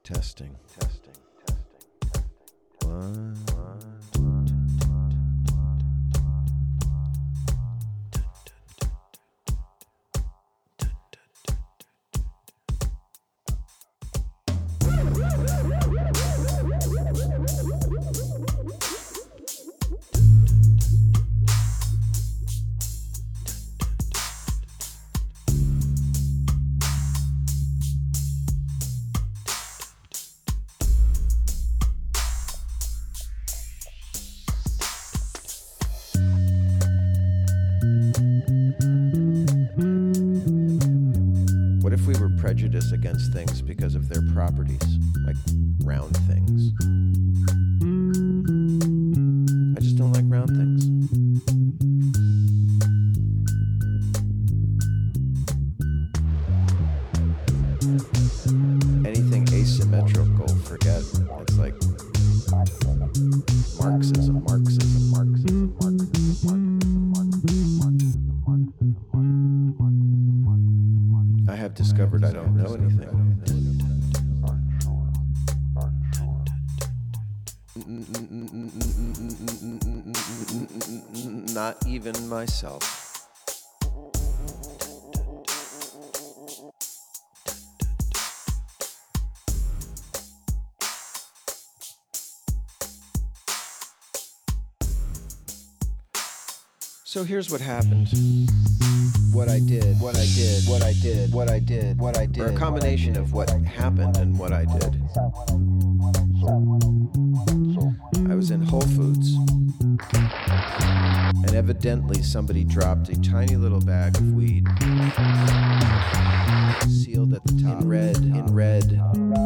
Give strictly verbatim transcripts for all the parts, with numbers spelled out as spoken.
Testing. Testing. Testing. Testing. One. What if we were prejudiced against things because of their properties, like round things? I just don't like round things. Anything asymmetrical, forget. It's like Marxism, Marxism, Marxism, Marxism, Marxism, Marxism. I have discovered I don't know anything. Not even myself. So here's what happened. What I did, what I did, what I did, what I did, what I did. Or a combination of what happened and what I did. I was in Whole Foods, and evidently somebody dropped a tiny little bag of weed, sealed at the top, in red, in red.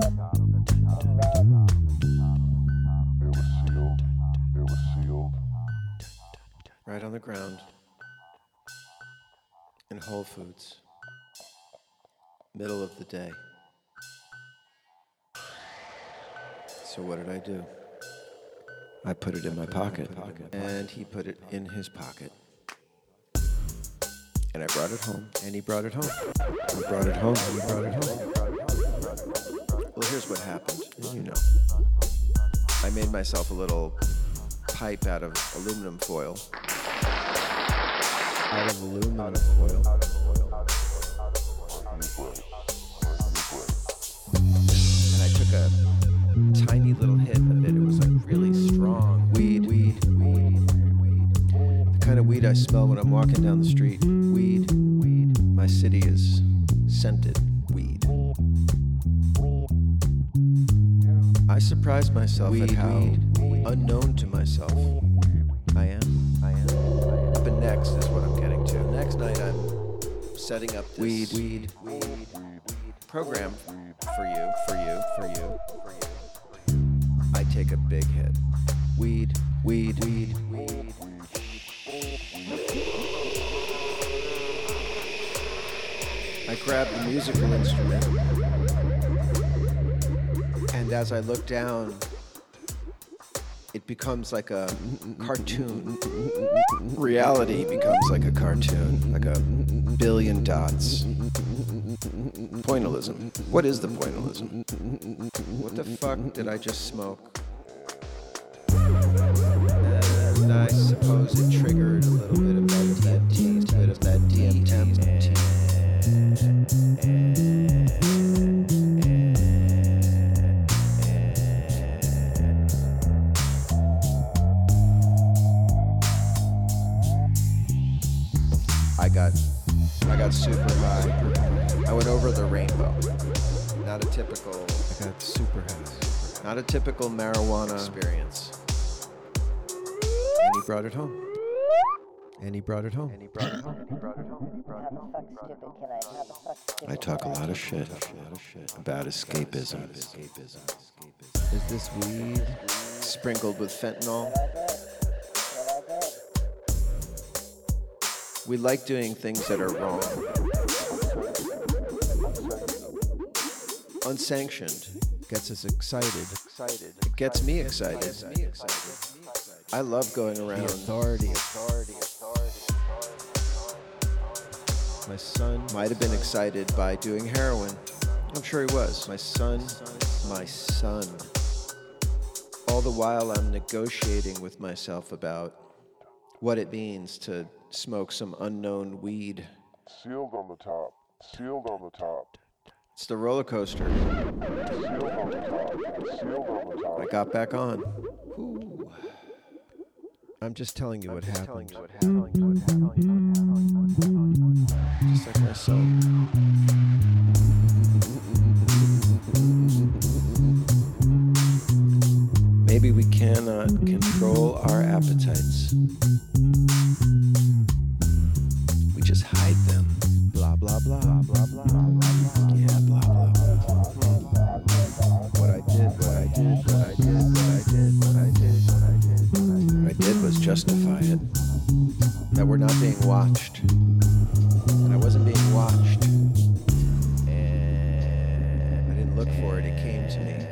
Right on the ground. In Whole Foods, middle of the day. So what did I do? I put it in my pocket, and he put it in his pocket. And I brought it home, and he brought it home. I brought it home, and he brought it home. Well, here's what happened, as you know. I made myself a little pipe out of aluminum foil. Out of aluminum foil. And I took a tiny little hit of it. It was like really strong. Weed, weed, weed, weed. The kind of weed I smell when I'm walking down the street. Weed, weed. My city is scented weed. I surprised myself weed, at how weed, unknown to myself I am. I am. Up and next is what I'm getting to. Next night I'm setting up this weed, weed, weed, weed program for you, for you, for you, for you. I take a big hit. Weed, weed, weed, weed. I grab the musical instrument, and as I look down, it becomes like a cartoon. Reality becomes like a cartoon, like a billion dots. Pointillism. What is the pointillism? What the fuck did I just smoke? And I suppose it triggered a little bit of that D M T, a bit of that D M T. I got, I got super high. I went over the rainbow. Not a typical. I got super high. Not a typical marijuana experience. And he brought it home. And he brought it home. And he brought it home. He brought it home. He brought it home. I talk a lot of shit about escapism. Is this weed sprinkled with fentanyl? We like doing things that are wrong. Unsanctioned gets us excited. It gets me excited. I love going around. The authority, authority, authority. My son might have been excited by doing heroin. I'm sure he was. My son, my son. All the while I'm negotiating with myself about what it means to smoke some unknown weed. Sealed on the top. Sealed on the top. It's the roller coaster. Sealed on the top. Sealed on the top. I got back on. Ooh. I'm just telling you what happened. Just like my son. Maybe we cannot control our appetites. We just hide them. Blah, blah, blah, blah, blah, blah. Yeah, blah, blah, blah. What I did, what I did, what I did, what I did, what I did, what I did, what I did. What I did was justify it. That we're not being watched. And I wasn't being watched. And I didn't look for it, it came to me.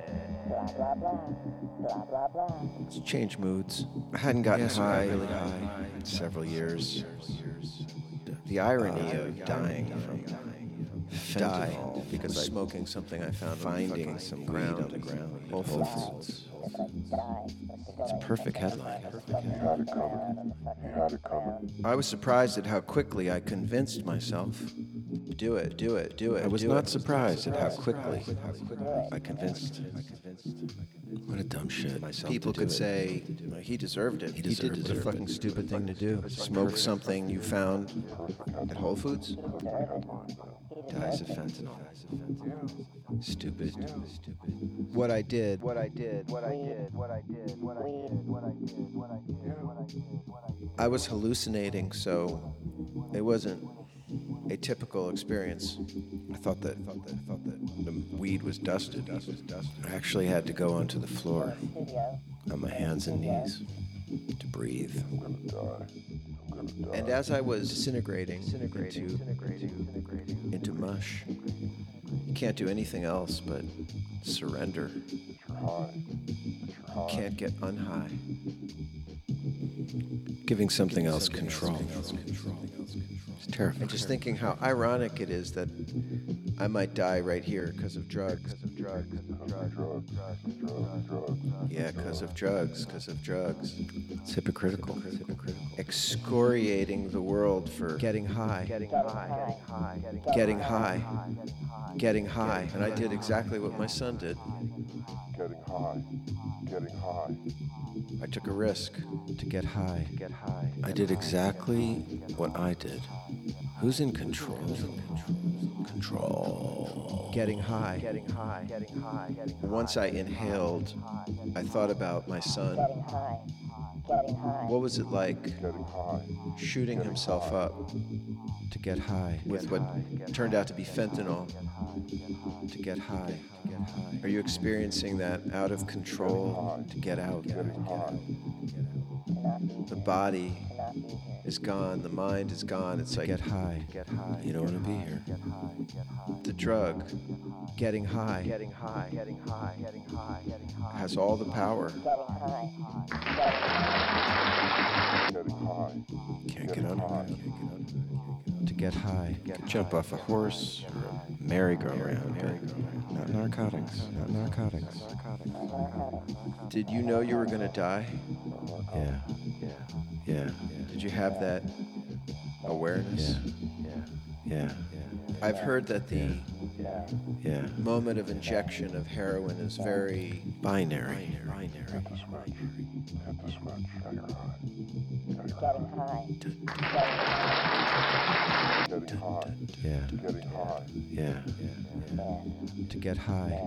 Let's change moods. I hadn't gotten yes, high, really high in several years. The irony uh, of dying from die because I'm smoking something I found finding some ground on the ground. Whole Foods. It's a perfect headline. He had it coming. He had it coming. I was surprised at how quickly I convinced myself. Do it, do it, do it. I was not surprised at how quickly I convinced. What a dumb shit. People could say, well, he deserved it. He, he did deserve it. It's a fucking stupid thing to do. Smoke something you found at Whole Foods? Dies of fentanyl. Stupid. What I did, what I did, what I did, what I did, what I did, what I did, what I did, what I did, what I did. I was hallucinating, so it wasn't a typical experience. I thought that, thought that, thought that the weed was dusted. I actually had to go onto the floor on my hands and knees to breathe. I'm gonna die. I'm gonna die. And as I was disintegrating into, into mush, you can't do anything else but surrender. You're high. You're high. Can't get unhigh. Giving something else control. It's terrifying. And just thinking how ironic it is that I might die right here because of drugs. Because of drugs. Drugs, drugs, drugs, drugs. Yeah, because of drugs. Because of drugs. It's hypocritical. Excoriating the world for getting high. Getting high. Getting high. Getting high. And I did exactly what my son did. Getting high. Getting high. I took a risk to get high. I did exactly what I did. Who's in control? Control. Getting high. Getting high. Getting high. Once I inhaled, I thought about my son. What was it like shooting himself up to get high with what turned out to be fentanyl to get high? Are you experiencing that out of control to get out? The body is gone, the mind is gone. It's like, get high. You don't want to be here. The drug, getting high, getting high, getting high, getting high, getting high, has all the power. Getting high. Can't get under. To get high, jump off a horse or a merry-go-round. Not narcotics. Not narcotics. Did you know you were going to die? Yeah. Yeah. Did you have that awareness? Yeah. Yeah. I've heard that the yeah. moment of injection of heroin is very binary. Binary. Hit the switch. Hit the switch. You're high. Getting high. Getting high. Yeah. Getting high. Yeah. To get high.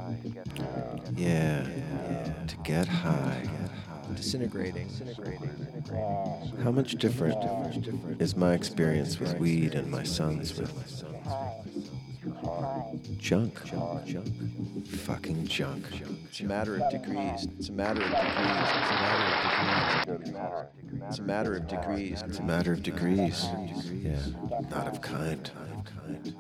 Yeah. Yeah. To get high. Disintegrating. How much different is my experience with weed and my son's with junk? Junk. Fucking junk. It's a matter of degrees. It's a matter of degrees. It's a matter of degrees. It's a matter of degrees. It's a matter of degrees. Yeah. Not of kind. Not of kind.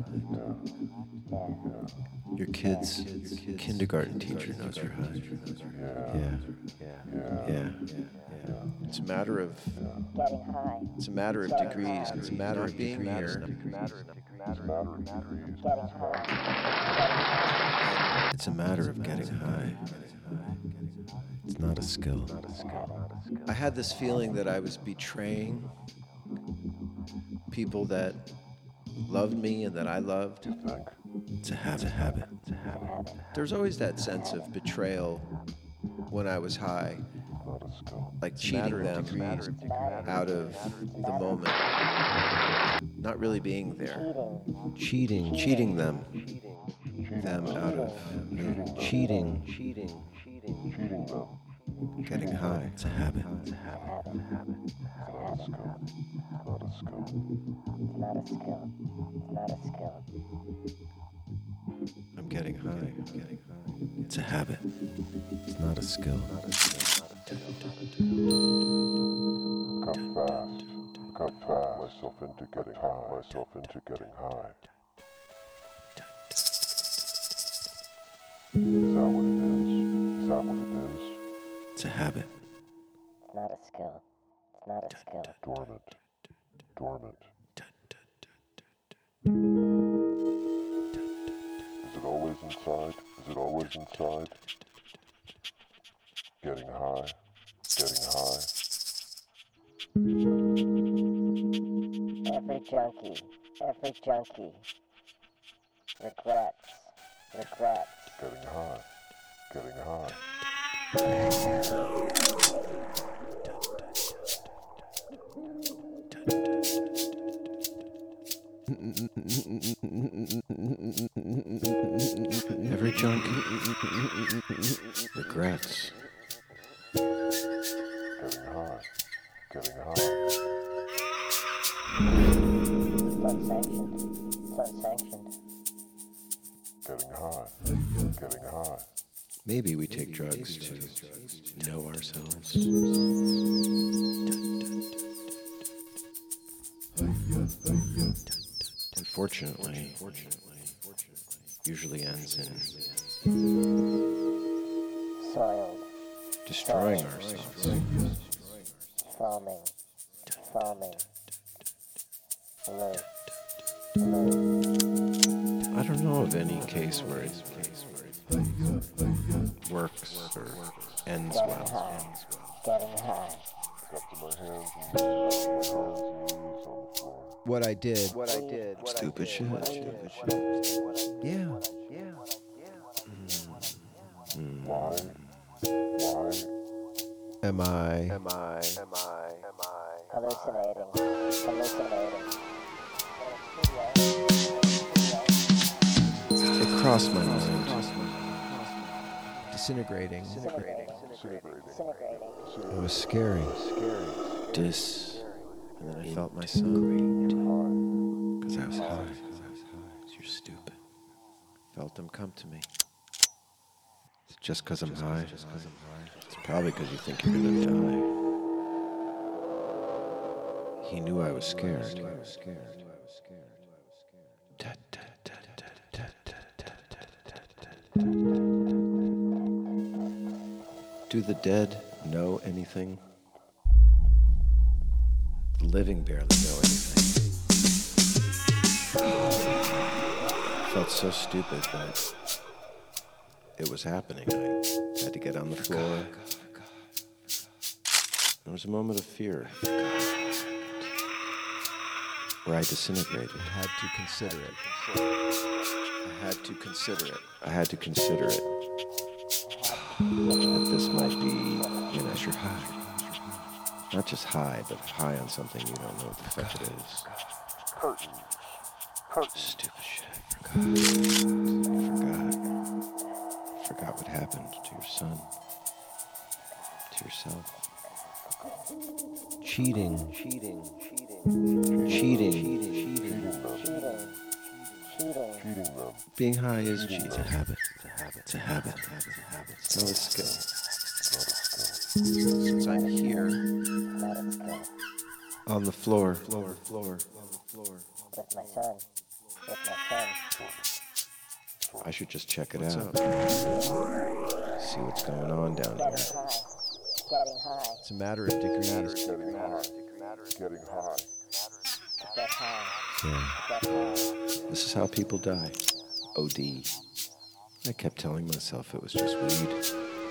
Your kid's kindergarten teacher knows you're high. Yeah. Yeah. It's a matter of. It's a matter of degrees. It's a matter of being here. It's a matter of degrees. Getting high. It's a matter of getting high. It's not a skill. I had this feeling that I was betraying people that loved me and that I loved. It's a habit. It's a habit. It's a habit. There's always that sense of betrayal when I was high, like cheating them out of the moment, not really being there, cheating, cheating them, them out of cheating, cheating, cheating them. Getting high. It's a habit. It's a habit. It's a habit. Not a skill. Not a skill. Not a skill. I'm getting high. I'm getting high. It's a habit. It's not a skill. Not a skill. Got fast. Got fast. Myself into getting high. Myself into getting high. Is that what it is? Is that what it is? It's a habit. It's not a skill. It's not a skill. Dormant. Dormant. Is it always inside? Is it always inside? Getting high. Getting high. Every junkie, every junkie regrets, regrets. Getting high. Getting high. Every junkie regrets. Getting high. Getting high. It's unsanctioned. It's unsanctioned. Getting high. Getting high. Maybe we take drugs to know ourselves. Unfortunately, usually ends in Soiled, destroying ourselves. foaming, foaming. Alert, alert. I don't know of any case where it works or ends Getting well. high, getting high. Got to my hands and knees, my hands and knees on the floor. What I did. What I did. Stupid shit. Stupid shit. Yeah. Yeah. Why? Why? Am I? Am I? Am I? Am I? Hallucinating, hallucinating. It crossed my mind. Disintegrating. Disintegrating, Disintegrating. disintegrating. It was scary. Scary. Dis. And then I felt my son. Because I was high. You're stupid. Felt him come to me. It's just because I'm high. It's probably because you think you're gonna die. He knew I was scared. I was scared. Do the dead know anything? The living barely know anything. Felt so stupid that it was happening. I had to get on the floor. There was a moment of fear where I disintegrated. I had to consider it. I had to consider it. I had to consider it. That this might be, you know, you're high. Not just high, but high on something you don't know what the fuck it is. Curtain. Curtain. Stupid shit. I forgot. I forgot. Forgot what happened to your son. To yourself. Cheating. Cheating. Cheating. Cheating. Cheating. Cheating them. Cheating, cheating. Cheating them. Being high is cheating. It's a habit. It's a habit. It's a habit. It's not a skill. Since I'm here Not a skill. on the floor, floor, floor, on the floor, With my son, with my son. I should just check it out. See what's going on down Getting here. high, getting high. It's a matter of degrees. Getting high. Getting high. Get high, Yeah. get high. This is how people die. O D. I kept telling myself it was just weed.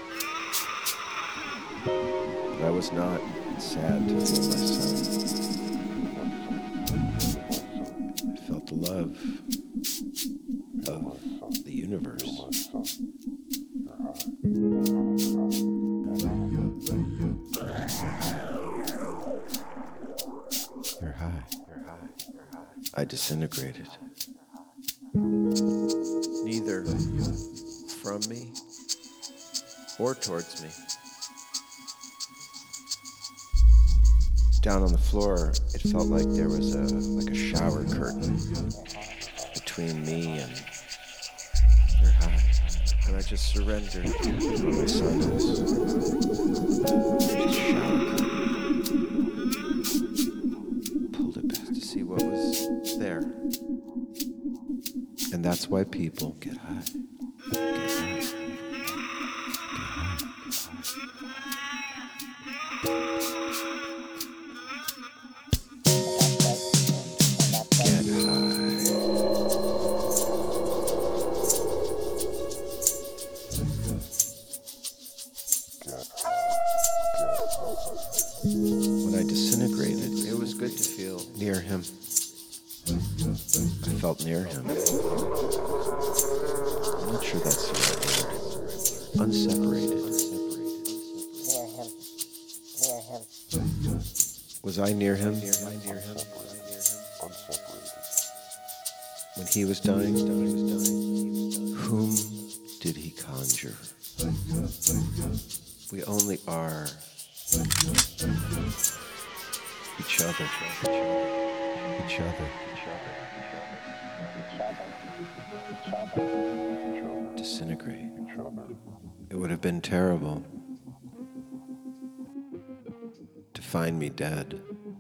But I was not sad to feel my son. I felt the love of the universe. You're high. You're high. You're high. I disintegrated. Neither from me or towards me. Down on the floor, it felt like there was a like a shower curtain between me and their high. And I just surrendered where my son is. Just shower curtain. Pulled it back to see what was there. And that's why people get high. Get high. Get high. When I disintegrated, it was good to feel near him. I felt near him. I'm not sure that's the right word. Unseparated. Near him. Near him. Was I near him? Near him? Near him? When he was dying, whom did he conjure? We only are each other. Each other. Disintegrate. It would have been terrible to find me dead.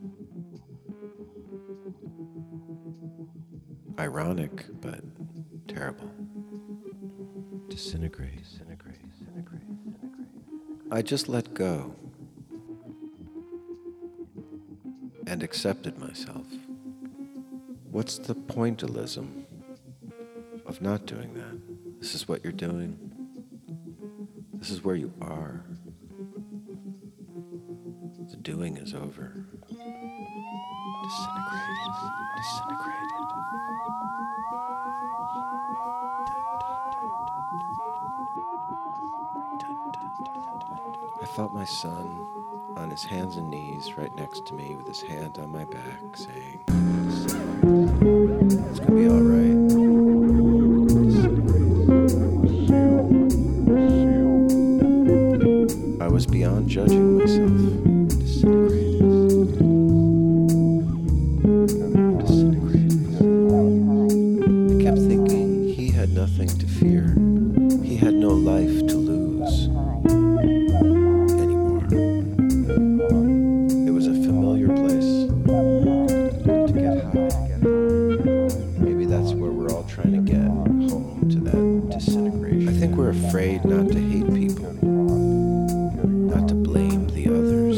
Ironic, but terrible. Disintegrate. Disintegrate. Disintegrate. Disintegrate. I just let go and accepted myself. What's the pointillism of not doing that? This is what you're doing. This is where you are. The doing is over. Disintegrated. Disintegrated. I felt my son on his hands and knees right next to me with his hand on my back saying, it's gonna be all right. I was beyond judging myself. Disintegrated. Disintegrated. I kept thinking he had nothing to fear. He had no life to lose anymore. It was a familiar place to get high. Maybe that's where we're all trying to get home, to that disintegration. I think we're afraid not to hate people. Not to blame the others.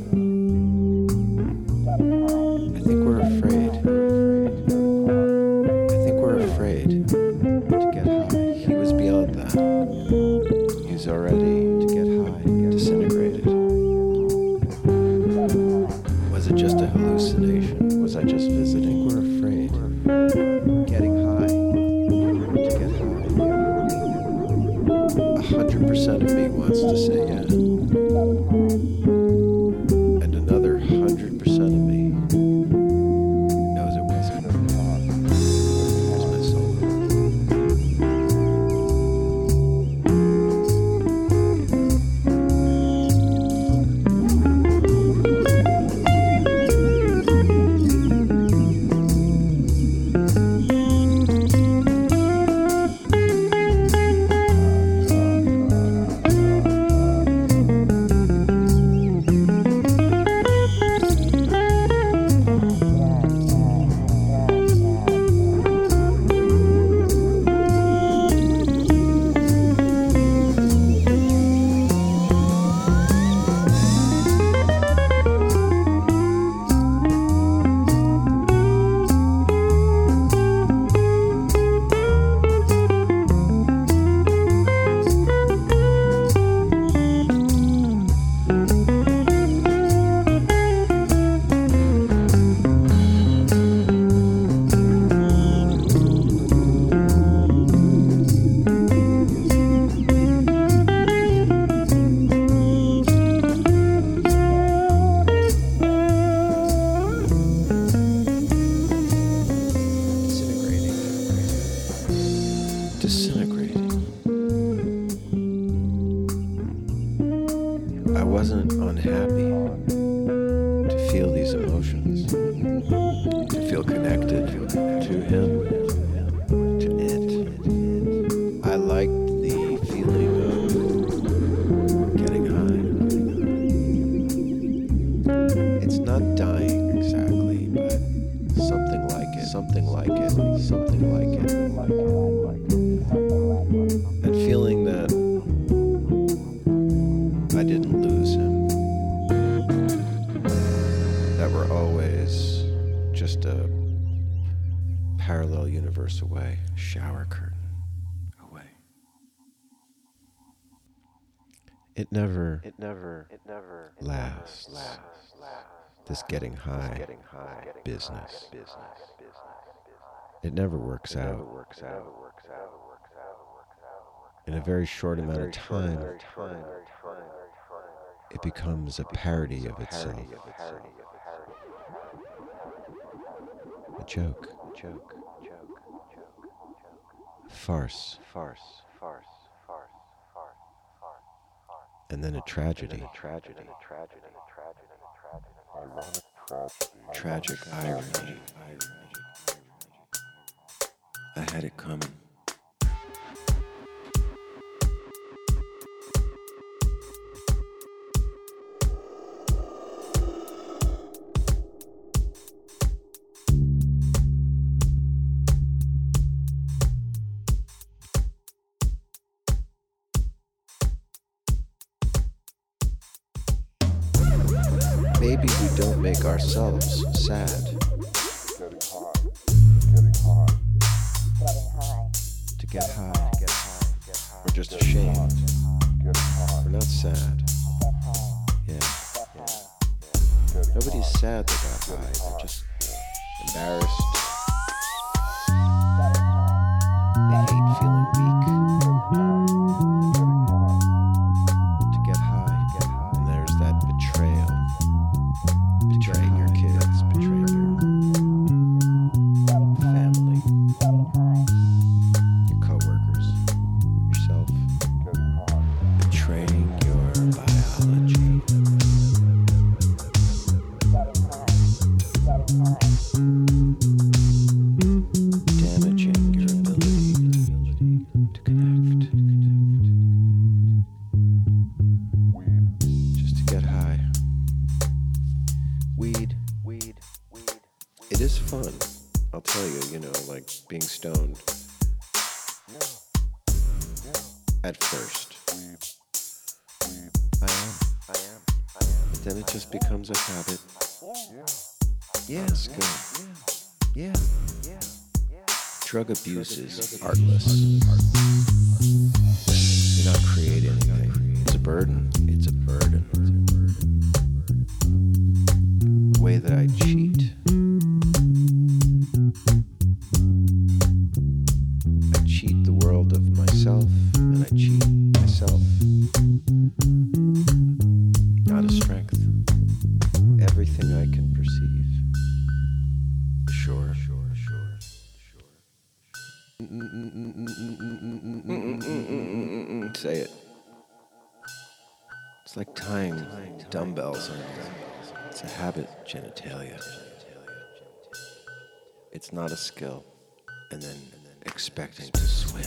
I think we're afraid. I think we're afraid to get high. He was beyond that. He was already to get high, disintegrated. Was it just a hallucination? Was I just visiting? We're afraid. Getting high. To get high. A hundred percent of me wants to say yeah. And another hundred percent of me knows it wasn't. Here's my soul. disintegrating. I wasn't unhappy to feel these emotions, to feel connected to him, to it. I liked the feeling of getting high. It's not dying exactly, but something like it, something like it, something like it. And feeling that I didn't lose him, that we're always just a parallel universe away, shower curtain away. It never, it never, it never lasts. lasts. This getting high, getting high business, business, business. It never works out. Never works out. In a very short amount of time, it becomes a parody of itself. A joke, joke, joke, farce, farce, farce, farce, farce, farce, and then a tragedy, a tragedy, a tragedy, a tragedy, Ironic tragedy. tragic irony. I had it coming. Maybe we don't make ourselves sad. Getting high. Getting high. Getting high. To get high, get high, get high. We're just ashamed. Getting high. We're not sad. Get high. Yeah. Get high. Getting Nobody's high. sad they got high. They're just embarrassed. Getting high. They hate feeling weak. To get high, get high. And there's that betrayal. Betraying your kids, betraying your Getting high. family, Getting high. your coworkers, yourself. Getting high. Betraying your biology. Getting high. Getting high. Damaging your ability to connect. Weed. Just to get high. Weed, weed, weed. It is fun. I'll tell you, you know, like being stoned Yeah. Yeah. at first. Weed. Weed. I am, I am, I am. But then it just becomes a habit. Yeah. Yeah, it's good. Yeah, yeah, yeah. Drug abuse is artless. You're not creating anything. It's a burden. It's a burden. The way that I cheat. I cheat the world of myself, and I cheat myself. Out of strength. Everything I can perceive. Sure, sure, sure, sure. Say it. It's like tying dumbbells on. It's a habit, genitalia. It's not a skill. And then expecting to swim.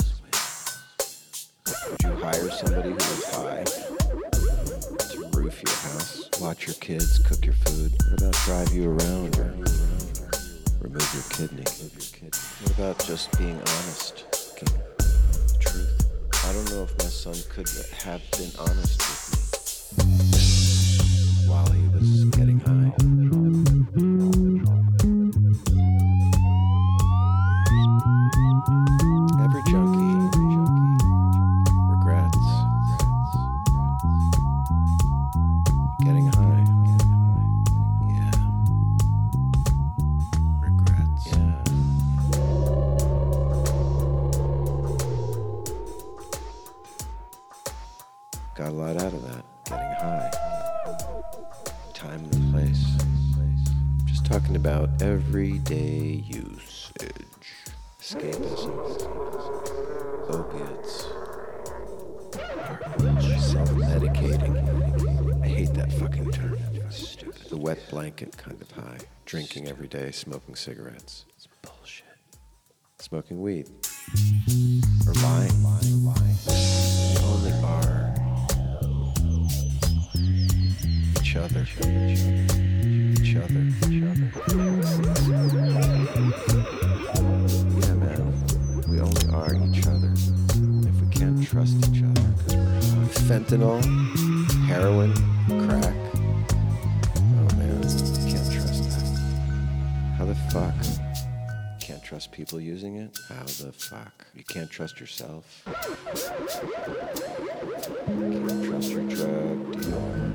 Would you hire somebody who is high to roof your house, watch your kids, cook your food? What about drive you around or remove your kidney? What about just being honest? The truth. I don't know if my son could have been honest with me while he was getting high. Every junkie regrets getting high. Yeah. Regrets. Yeah. Got a lot out of that. Getting high. Time and place. Just talking about everyday usage. Escapism. opiates, self-medicating. I hate that fucking term. Stupid. The wet blanket kind of high. Drinking every day, smoking cigarettes. It's bullshit. Smoking weed. Or lying. Lying, lying. We only are each other. Each other. Each other. Yeah, man. We only are each other. If we can't trust each other, because we're high. Fentanyl, heroin, crack. Oh man, you can't trust that. How the fuck? Can't trust people using it? How the fuck? You can't trust yourself? You can't trust your drug dealer?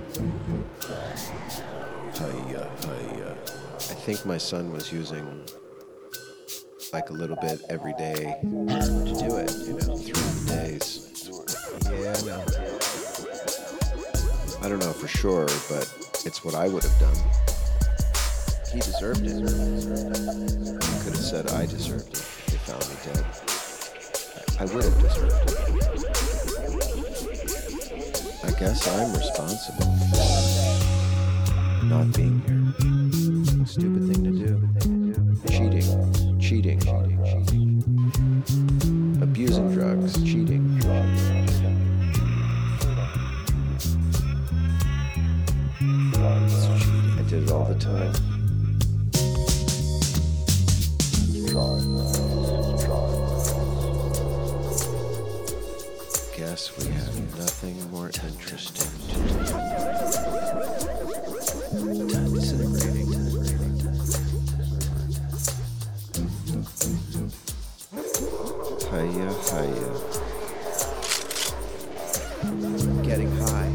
Hiya, hiya. I think my son was using like a little bit every day to do it, you know, through the days. Yeah, I know. I don't know for sure, but it's what I would have done. He deserved it. He could have said I deserved it if they found me dead. I would have deserved it. I guess I'm responsible for not being here. Stupid thing to do. Cheating. Cheating. Abusing drugs. Cheating. I did it all the time. Guess we have nothing more interesting to do. Disintegrating. Hiya, hiya. Getting high.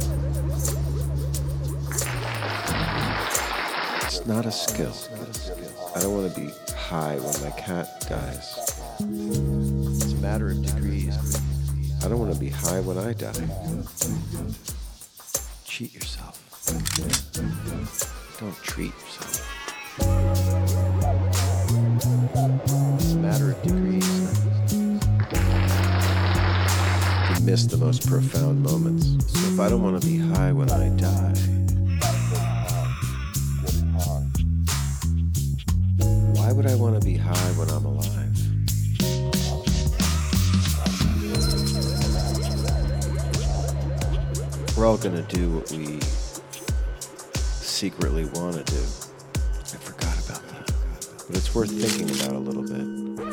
It's not a skill. I don't want to be high when my cat dies. It's a matter of degrees. I don't want to be high when I die. Cheat yourself. Don't treat yourself. It's a matter of degrees. You miss the most profound moments. So if I don't want to be high when I die, why would I want to be high when I'm alive? We're all gonna do what we secretly want to do. I forgot about that. But it's worth thinking about a little bit.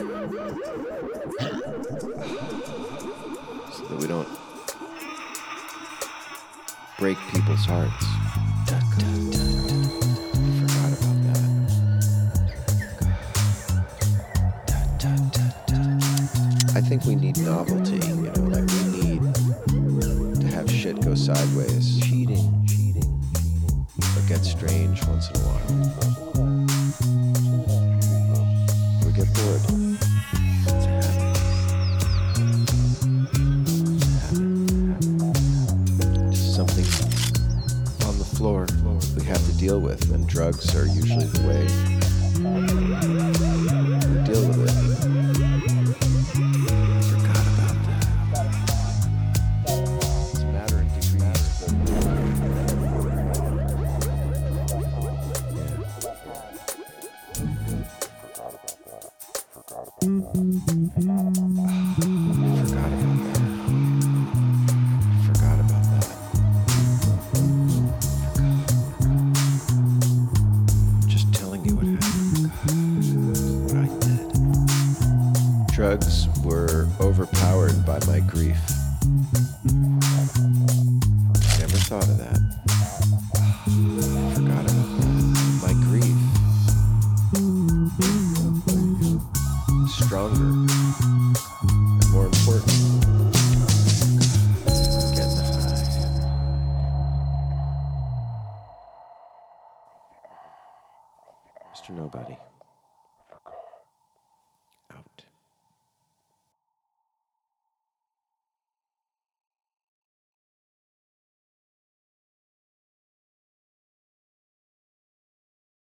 So that we don't break people's hearts. I forgot about that. I think we need novelty, you know, like we need to have shit go sideways. Cheating, cheating, or get strange once in a while. Or get bored. It's a habit. Just something on the floor we have to deal with, and drugs are usually the way we deal with it. Drugs were overpowered by my grief. Never thought of that. Forgot about that. My grief. Stronger and more important. Getting high. Mister Nobody.